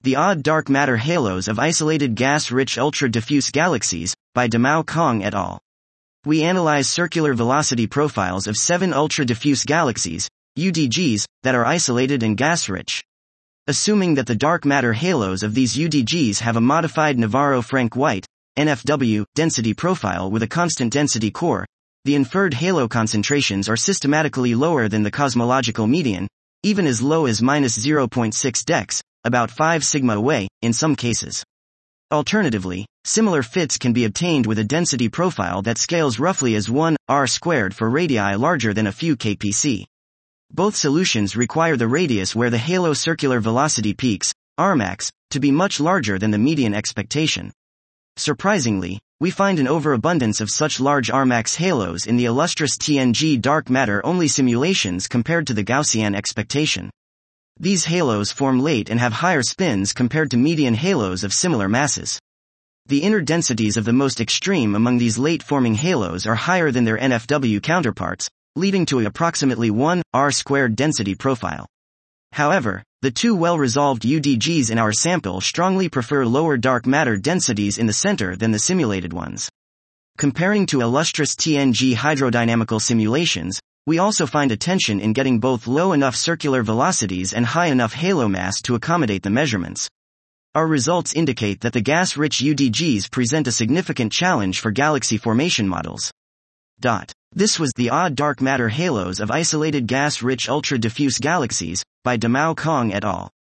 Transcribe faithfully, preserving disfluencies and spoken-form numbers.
The Odd Dark Matter Halos of Isolated Gas-Rich Ultra-Diffuse Galaxies, by Damao Kong et al. We analyze circular velocity profiles of seven ultra-diffuse galaxies, U D Gs, that are isolated and gas-rich. Assuming that the dark matter halos of these U D Gs have a modified Navarro-Frank-White, N F W, density profile with a constant density core, the inferred halo concentrations are systematically lower than the cosmological median, even as low as minus zero point six dex, about five sigma away, in some cases. Alternatively, similar fits can be obtained with a density profile that scales roughly as one r squared for radii larger than a few kpc. Both solutions require the radius where the halo circular velocity peaks, Rmax, to be much larger than the median expectation. Surprisingly, we find an overabundance of such large Rmax halos in the illustrious T N G dark matter-only simulations compared to the Gaussian expectation. These halos form late and have higher spins compared to median halos of similar masses. The inner densities of the most extreme among these late-forming halos are higher than their N F W counterparts, leading to approximately one r squared density profile. However, the two well-resolved U D Gs in our sample strongly prefer lower dark matter densities in the center than the simulated ones. Comparing to illustrious T N G hydrodynamical simulations, we also find a tension in getting both low enough circular velocities and high enough halo mass to accommodate the measurements. Our results indicate that the gas-rich U D Gs present a significant challenge for galaxy formation models. Dot. This was The Odd Dark Matter Halos of Isolated Gas-Rich Ultra-Diffuse Galaxies, by Damao Kong et al.